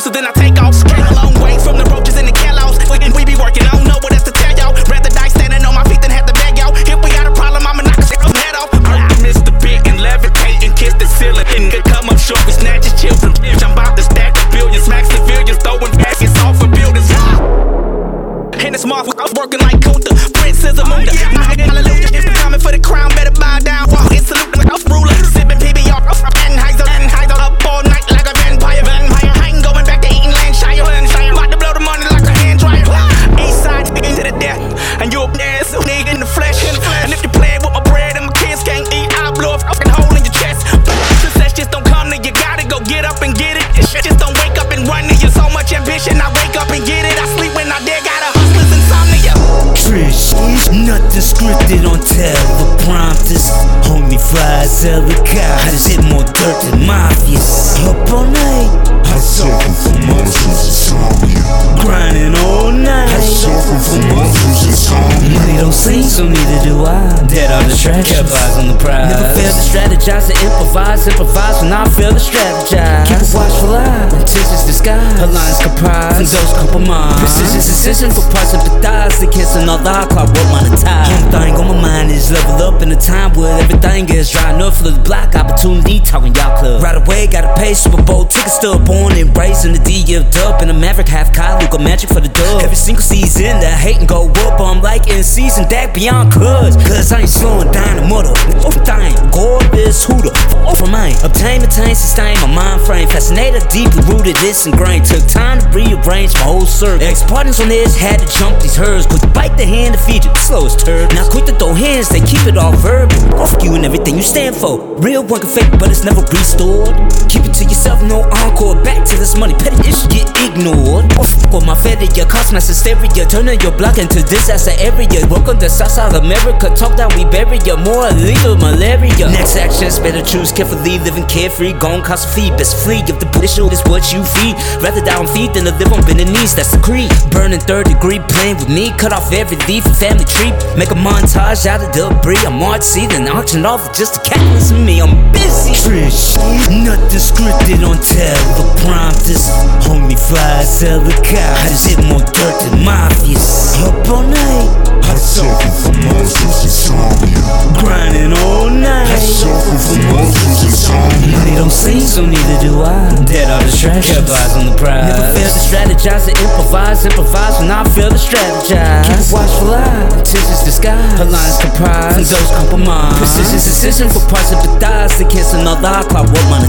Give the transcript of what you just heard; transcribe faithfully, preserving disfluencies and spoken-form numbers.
exclusive, then I take off. Came a long way from the roaches and the gallows. And we be working, I don't know what else to tell y'all. Rather die standing on my feet than have to beg y'all. If we got a problem, I'ma knock his head off. Hurt the Mister Big and levitate and kiss the ceiling. And could come up short, we snatch his children. I'm about to stack a billion, smack civilians, throwing baskets off of buildings. And it's Marv, I was working like Kunta, Prince is a Muda. Hallelujah, if you're coming for the crown, better bow down. Walk and salute the house ruler. Sipping P B R, Anheuser, Anheuser, up all night like a vampire. Vampire, I ain't going back to eating Lancashire. About to blow the money like a hand dryer. East side, into the death, and you're a ass nigga in the flesh. And if you play with my bread and my kids can't eat, I'll blow a fucking hole in your chest. Success just don't come to you, gotta go get up and get it. This shit just don't wake up and run to you. So much ambition, I wake up and get it. I sleep when I dare, gotta hustlers insomnia. Trish, nothing scripted on teleprompters. Homie flies, sell the cow. I just hit more dirt than mafias. Up all night, I suffer from monsters insomnia. grinding all night. I suffer from monsters insomnia. Money don't sing, so neither do I. Dead on the track, kept eyes on the prize. Never fail to strategize to improvise. Improvise when I fail to strategize. Keep a watchful eye, intentions disguise. Her lines comprise, and those compromise. Precision's decision for parts empathize. The kiss and all the clock work monetized. One thing on my mind is level up in a time where everything gets dry enough for the block. Opportunity talking y'all club. Right away, gotta pay Super Bowl tickets. Still born and raised in the D of dub. And a Maverick half Kyle, Luka Magic for the dub. Every single season, the hate and go up. I'm like in season, that beyond cuz. Cause I ain't slowing down the mother. Oh, thing, gorgeous hooter. Oh, for mine. Obtain, attain, sustain my mind frame. Fascinated, deeply rooted, this ingrained. Took time to rearrange my whole circle. Ex-partners on this had to jump these herds. Quick to bite the hand to feed you, the slowest turd. Now quick to throw hands, they keep it all verbal. Off you and everything you stand for. Real one can fake, but it's never restored. Keep it to yourself, no encore. Back to this money, petty issue get ignored. Off with my failure, cost my hysteria. Turning your block into disaster area. Welcome to Southside America. Talk down, we bury ya. More illegal malaria. Next actions, better choose carefully. Living carefree, gon' cost a fee. Best flee if the issue is what you feed. Rather die on feet than to live on bending knees. That's the creed. Burning third degree, playing with me. Cut off every leaf, a family tree. Make a montage out of debris. I'm artsy, then auction off just a catalyst in me. I'm busy. Trish, nothing scripted on teleprompters. Homie flies, sell the cow. I just hit more dirt than mafias. Up all night, I suffer from monsters insomnia. grinding all night. I suffer from monsters insomnia. Money don't sing, so neither do I. Dead on the track, kept eyes on the prize. Never fail to strategize to improvise. Improvise when I fail to strategize. Keep a watchful eye, intentions disguise. Her lines comprise, and those compromise. Precision's decision for parts empathize. The kiss and all the clock work money.